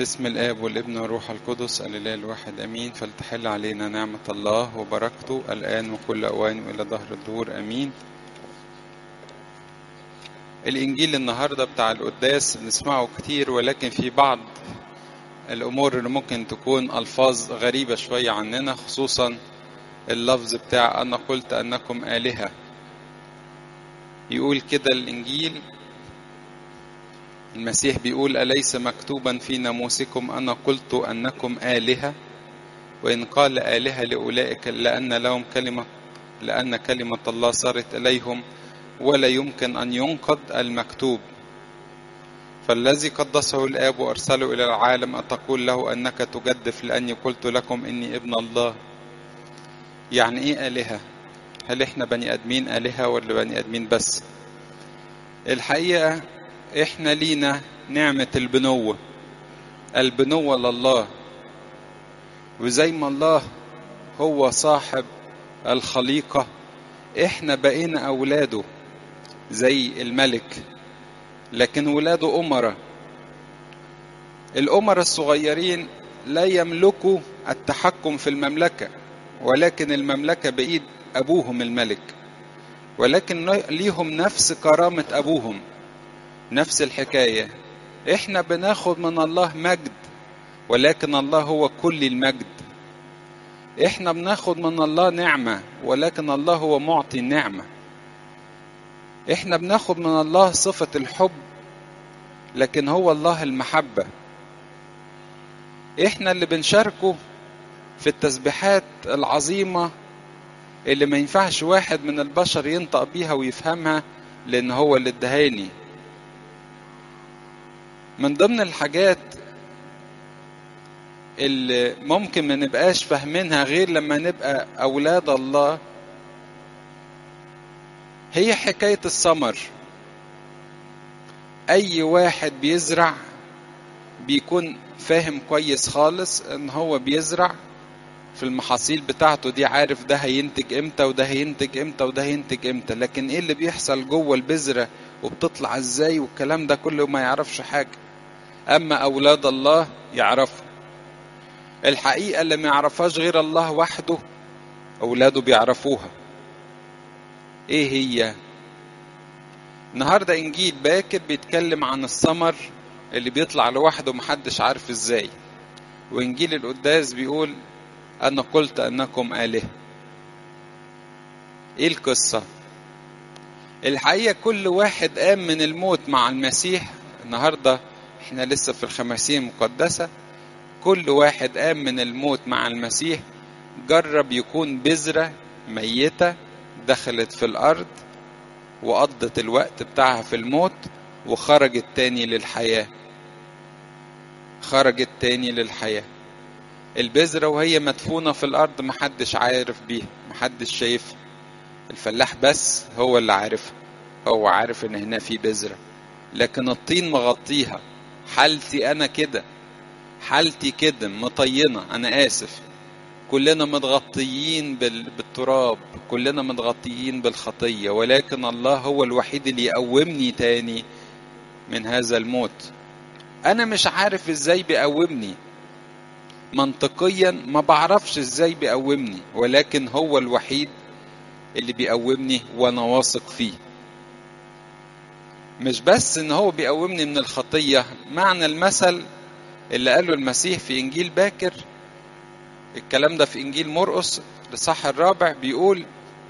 باسم الآب والابن والروح القدس الإله الواحد أمين. فلتحل علينا نعمة الله وبركته الآن وكل أوان وإلى دهر الدهور أمين. الإنجيل النهاردة بتاع القداس بنسمعه كتير، ولكن في بعض الأمور اللي ممكن تكون ألفاظ غريبة شوية عننا، خصوصا اللفظ بتاع أنا قلت أنكم آلهة. يقول كده الإنجيل، المسيح بيقول: أليس مكتوبا في ناموسكم أنا قلت أنكم آلهة؟ وإن قال آلهة لأولئك لأن كلمة الله صارت إليهم ولا يمكن أن ينقض المكتوب. فالذي قدسه الآب وأرسله إلى العالم أتقول له أنك تجدف لأني قلت لكم إني ابن الله؟ يعني إيه آلهة؟ هل إحنا بني آدمين آلهة ولا بني آدمين بس؟ الحقيقة إحنا لينا نعمة البنوة لله، وزي ما الله هو صاحب الخليقة، إحنا بقينا أولاده زي الملك، لكن ولاده أمرة. الأمرة الصغيرين لا يملكوا التحكم في المملكة، ولكن المملكة بإيد أبوهم الملك، ولكن ليهم نفس كرامة أبوهم. نفس الحكاية، إحنا بناخد من الله مجد، ولكن الله هو كل المجد. إحنا بناخد من الله نعمة، ولكن الله هو معطي النعمة. إحنا بناخد من الله صفة الحب، لكن هو الله المحبة. إحنا اللي بنشاركه في التسبيحات العظيمة اللي ما ينفعش واحد من البشر ينطق بيها ويفهمها، لأن هو اللي ادهاني. من ضمن الحاجات اللي ممكن ما نبقاش فاهمينها غير لما نبقى أولاد الله هي حكاية الثمر. أي واحد بيزرع بيكون فاهم كويس خالص ان هو بيزرع في المحاصيل بتاعته دي، عارف ده هينتج امتى وده هينتج امتى وده هينتج امتى، لكن ايه اللي بيحصل جوه البذرة وبتطلع ازاي والكلام ده كله ما يعرفش حاجة. اما اولاد الله يعرفوا الحقيقة اللي ما يعرفهاش غير الله وحده، اولاده بيعرفوها. ايه هي؟ النهاردة انجيل باكر بيتكلم عن الثمر اللي بيطلع لوحده محدش عارف ازاي، وانجيل القداس بيقول أنا قلت أنكم آلهة. إيه القصة؟ الحقيقة كل واحد قام من الموت مع المسيح. النهاردة إحنا لسه في الخماسين المقدسة. كل واحد قام من الموت مع المسيح، جرب يكون بذرة ميتة دخلت في الأرض وقضت الوقت بتاعها في الموت، وخرجت تاني للحياة. البذرة وهي مدفونة في الأرض محدش عارف بيها، محدش شايفها. الفلاح بس هو اللي عارفها، هو عارف ان هنا في بذرة، لكن الطين مغطيها. حالتي أنا كده، حالتي كده مطينة، أنا آسف. كلنا متغطيين بالتراب، كلنا متغطيين بالخطية، ولكن الله هو الوحيد اللي يقومني تاني من هذا الموت. أنا مش عارف إزاي بيقومني منطقيا، ما بعرفش ازاي بيقومني، ولكن هو الوحيد اللي بيقومني وانا واثق فيه. مش بس ان هو بيقومني من الخطية، معنى المثل اللي قاله المسيح في انجيل باكر، الكلام ده في انجيل مرقس الإصحاح 4، بيقول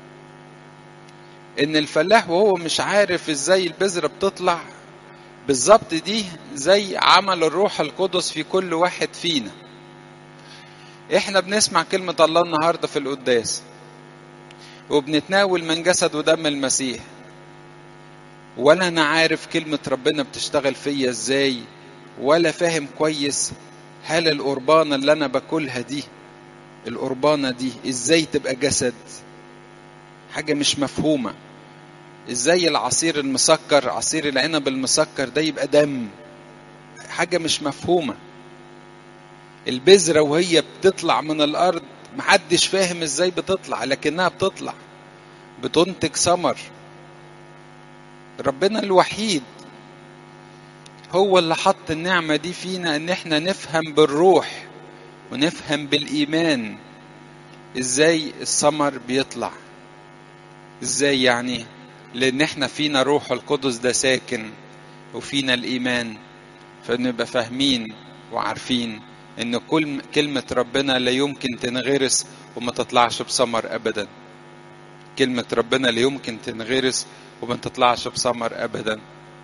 ان الفلاح وهو مش عارف ازاي البذرة بتطلع بالظبط، دي زي عمل الروح القدس في كل واحد فينا. احنا بنسمع كلمة الله النهاردة في القداس، وبنتناول من جسد ودم المسيح، ولا انا عارف كلمة ربنا بتشتغل فيا ازاي، ولا فاهم كويس هل القربانة اللي انا باكلها دي، القربانة دي ازاي تبقى جسد. حاجة مش مفهومة. ازاي العصير المسكر، عصير العنب المسكر ده يبقى دم؟ حاجة مش مفهومة. البذرة وهي بتطلع من الارض محدش فاهم ازاي بتطلع، لكنها بتطلع بتنتج ثمر. ربنا الوحيد هو اللي حط النعمة دي فينا، ان احنا نفهم بالروح ونفهم بالإيمان ازاي الثمر بيطلع. ازاي يعني؟ لان احنا فينا روح القدس ده ساكن وفينا الإيمان، فنبقى فاهمين وعارفين ان كل كلمة ربنا لا يمكن تنغرس وما تطلعش بثمر ابدا. كلمة ربنا لا يمكن تنغرس وما تطلعش بثمر ابدا.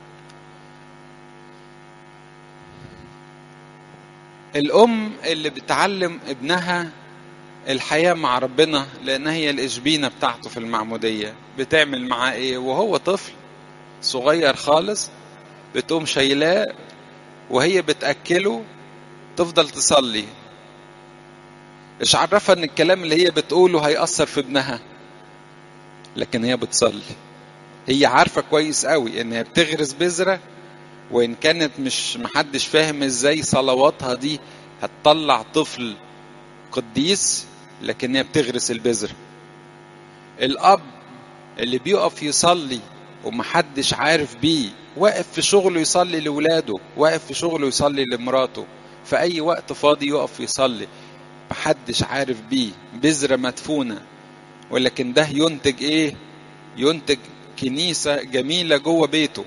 الام اللي بتعلم ابنها الحياة مع ربنا، لان هي الاشبينة بتاعته في المعمودية، بتعمل معاه ايه وهو طفل صغير خالص؟ بتقوم شايلاه وهي بتأكله، تفضل تصلي. ايش عرفها ان الكلام اللي هي بتقوله هيأثر في ابنها؟ لكن هي بتصلي. هي عارفة كويس قوي ان هي بتغرس بذرة، وان كانت مش محدش فاهم ازاي صلواتها دي هتطلع طفل قديس، لكن هي بتغرس البذرة. الاب اللي بيقف يصلي ومحدش عارف بيه، واقف في شغله يصلي لولاده، واقف في شغله يصلي لمراته، في اي وقت فاضي يقف يصلي، محدش عارف بيه، بذرة مدفونة، ولكن ده ينتج ايه؟ ينتج كنيسة جميلة جوه بيته.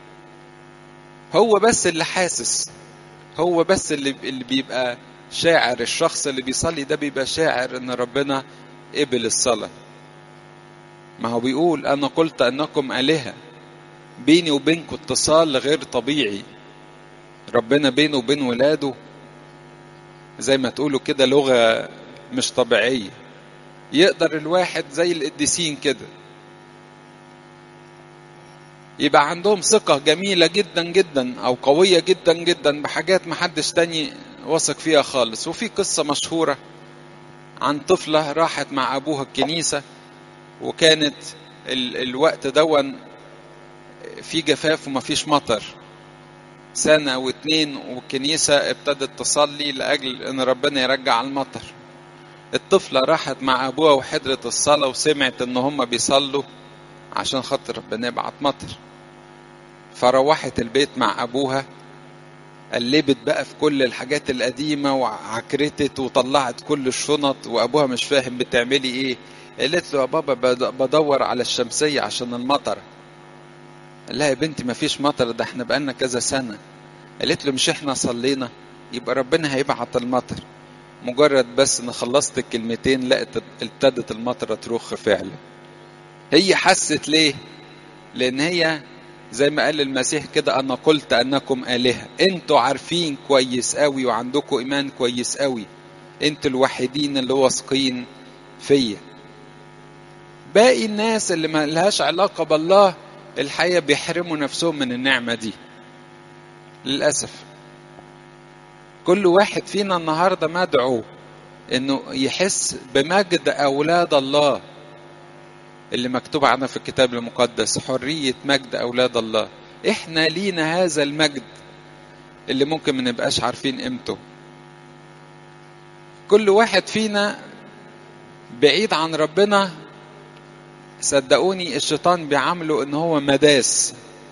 هو بس اللي حاسس، هو بس اللي بيبقى شاعر. الشخص اللي بيصلي ده بيبقى شاعر ان ربنا قبل الصلاة. ما هو بيقول انا قلت انكم آلهة. بيني وبينكم اتصال غير طبيعي. ربنا بينه وبين ولاده زي ما تقولوا كده لغة مش طبيعية. يقدر الواحد زي القديسين كده يبقى عندهم ثقة جميلة جدا جدا أو قوية جدا جدا بحاجات محدش تاني واثق فيها خالص. وفي قصة مشهورة عن طفلة راحت مع أبوها الكنيسة، وكانت الوقت دون في جفاف ومفيش مطر، سنة واتنين، والكنيسة ابتدت تصلي لأجل أن ربنا يرجع المطر. الطفلة راحت مع أبوها وحضرت الصلاة وسمعت أن هم بيصلوا عشان خاطر ربنا يبعت مطر. فروحت البيت مع أبوها، قلبت بقى في كل الحاجات القديمة وعكرتت وطلعت كل الشنط، وأبوها مش فاهم بتعملي إيه. قالت له يا بابا بدور على الشمسية عشان المطر. قال لها يا بنتي ما فيش مطر، ده احنا بقالنا كذا سنة. قالت له مش احنا صلينا؟ يبقى ربنا هيبعت المطر. مجرد بس ان خلصت الكلمتين لقت ابتدت المطر ترخ فعلا. هي حست ليه؟ لان هي زي ما قال المسيح كده انا قلت انكم آلهة. انتوا عارفين كويس قوي وعندكم ايمان كويس قوي، انتوا الوحيدين اللي واثقين فيا. باقي الناس اللي ما لهاش علاقة بالله الحقيقة بيحرموا نفسهم من النعمة دي للأسف. كل واحد فينا النهاردة مدعو انه يحس بمجد اولاد الله اللي مكتوب عنها في الكتاب المقدس، حرية مجد اولاد الله. احنا لينا هذا المجد اللي ممكن ما نبقاش عارفين قيمته. كل واحد فينا بعيد عن ربنا، صدقوني الشيطان بيعامله ان هو مداس.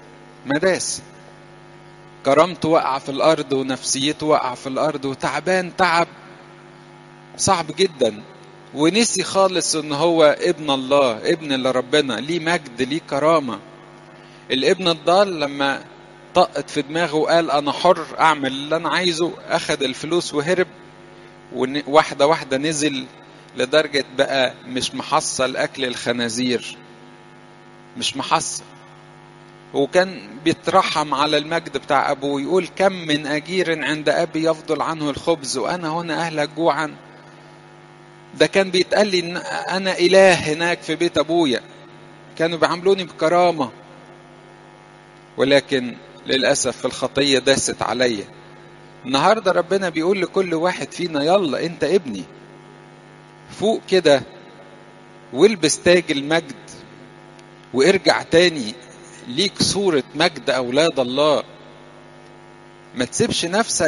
كرامته وقع في الارض ونفسيته وقع في الارض وتعبان تعب صعب جدا، ونسي خالص ان هو ابن الله، ابن لربنا، ليه مجد ليه كرامة. الابن الضال لما طقت في دماغه وقال انا حر اعمل اللي انا عايزه، اخد الفلوس وهرب، وواحدة واحدة نزل لدرجة بقى مش محصل اكل الخنازير، مش محصل. وكان بيترحم على المجد بتاع ابوه، يقول كم من اجير عند ابي يفضل عنه الخبز وانا هنا اهلك جوعا. ده كان بيتقال لي ان انا اله هناك في بيت ابويا، كانوا بيعاملوني بكرامة، ولكن للأسف في الخطية داست عليا. النهاردة ربنا بيقول لكل واحد فينا يلا انت ابني، فوق كده والبس تاج المجد وارجع تاني ليك صورة مجد أولاد الله. ما تسيبش نفسك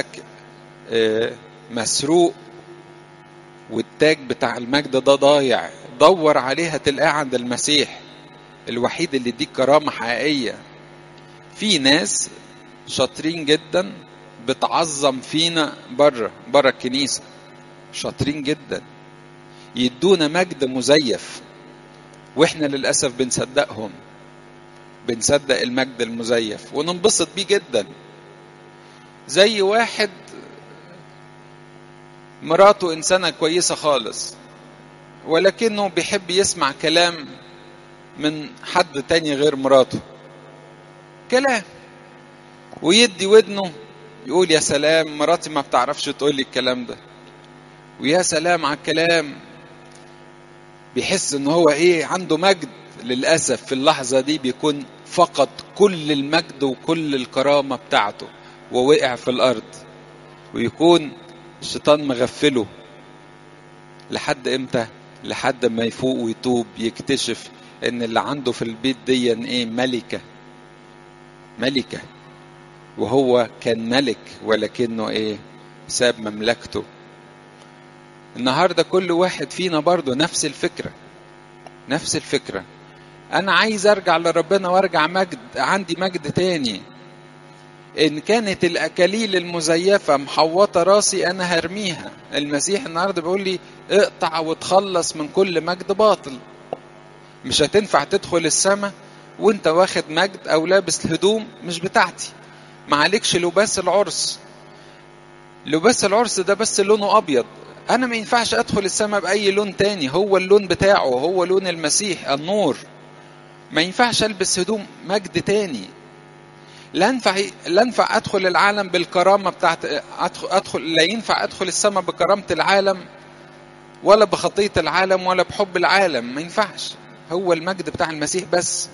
مسروق والتاج بتاع المجد ده ضايع. دور عليها تلقاه عند المسيح الوحيد اللي يديك كرامة حقيقية. في ناس شاطرين جدا بتعظم فينا بره الكنيسة، شاطرين جدا يدونا مجد مزيف، واحنا للأسف بنصدقهم، بنصدق المجد المزيف وننبسط بيه جدا. زي واحد مراته إنسانة كويسة خالص، ولكنه بيحب يسمع كلام من حد تاني غير مراته، كلام، ويدي ودنه يقول يا سلام مراتي ما بتعرفش تقول لي الكلام ده، ويا سلام على الكلام. بيحس ان هو عنده مجد. للأسف في اللحظة دي بيكون فقد كل المجد وكل الكرامة بتاعته ووقع في الأرض، ويكون الشيطان مغفله. لحد امتى؟ لحد ما يفوق ويتوب، يكتشف ان اللي عنده في البيت دي ملكة، وهو كان ملك ولكنه ساب مملكته. النهاردة كل واحد فينا برضو نفس الفكرة. انا عايز ارجع لربنا وارجع عندي مجد تاني. ان كانت الاكاليل المزيفة محوطة راسي انا هرميها. المسيح النهاردة بيقول لي اقطع وتخلص من كل مجد باطل. مش هتنفع تدخل السماء وانت واخد مجد او لابس هدوم مش بتاعتي. معلكش لباس العرس ده بس لونه ابيض. انا ما ينفعش ادخل السماء باي لون تاني، هو اللون بتاعه، هو لون المسيح النور. ما ينفعش البس هدوم مجد تاني. لا ينفع ادخل العالم بالكرامة بتاعت لا ينفع ادخل السماء بكرامة العالم ولا بخطية العالم ولا بحب العالم. ما ينفعش، هو المجد بتاع المسيح بس.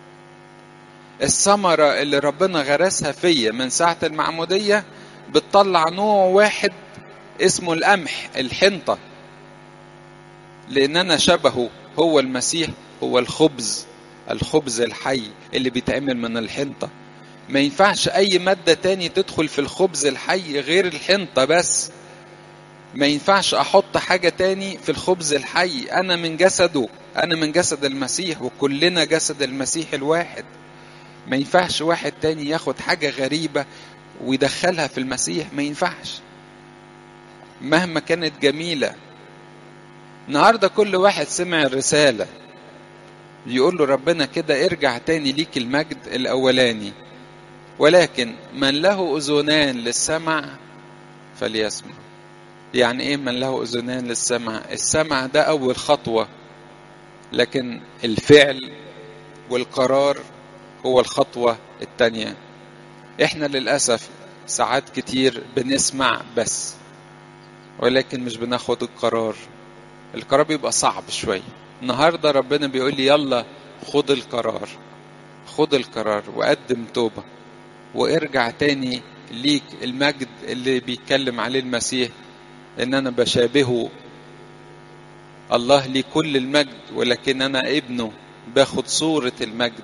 الثمرة اللي ربنا غرسها فيا من ساعة المعمودية بتطلع نوع واحد اسمه القمح، الحنطة، لأن أنا شبهه. هو المسيح هو الخبز الحي اللي بيتعمل من الحنطة. ما ينفعش أي مادة تاني تدخل في الخبز الحي غير الحنطة بس. ما ينفعش أحط حاجة تاني في الخبز الحي. أنا من جسده، أنا من جسد المسيح، وكلنا جسد المسيح الواحد. ما ينفعش واحد تاني ياخد حاجة غريبة ويدخلها في المسيح. ما ينفعش مهما كانت جميلة. النهاردة كل واحد سمع الرسالة يقول له ربنا كده ارجع تاني ليك المجد الأولاني. ولكن من له أذنان للسمع فليسمع. يعني ايه من له أذنان للسمع؟ السمع ده أول خطوة، لكن الفعل والقرار هو الخطوة التانية. احنا للأسف ساعات كتير بنسمع بس، ولكن مش بناخد القرار. القرار بيبقى صعب شوية. النهاردة ربنا بيقول لي يلا خد القرار وقدم توبة وارجع تاني ليك المجد اللي بيتكلم عليه المسيح، ان انا بشابهه. الله لي كل المجد ولكن انا ابنه، باخد صورة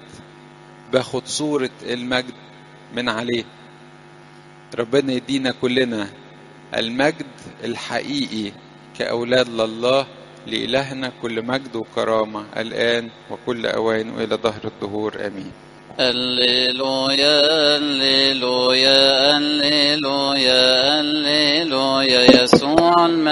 المجد من عليه. ربنا يدينا كلنا المجد الحقيقي كأولاد لله. لإلهنا كل مجد وكرامة الآن وكل أوان وإلى دهر الدهور آمين. هللويا هللويا هللويا هللويا يسوع